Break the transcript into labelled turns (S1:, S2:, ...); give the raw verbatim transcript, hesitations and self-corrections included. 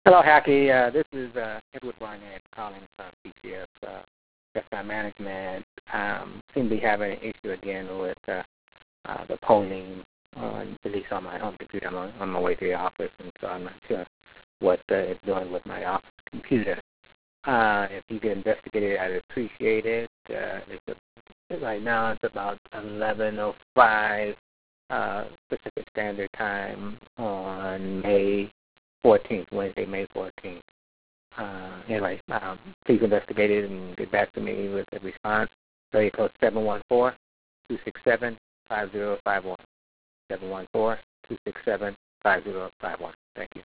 S1: Hello, Hacky. Uh, this is uh, Edward Barnett calling from P C S uh, Restaurant Management. Um, seem to be having an issue again with uh, uh, the polling, on, at least on my home computer. I'm on, on my way to the office, and so I'm not sure what uh, it's doing with my office computer. Uh, if you could investigate it, I'd appreciate it. Uh, it's a, right now it's about eleven oh five uh, Pacific Standard Time on May fourteenth, Wednesday, May fourteenth. Uh, anyway, um, please investigate it and get back to me with a response. Area code seven one four, two six seven, five zero five one. seven one four, two six seven, five zero five one. Thank you.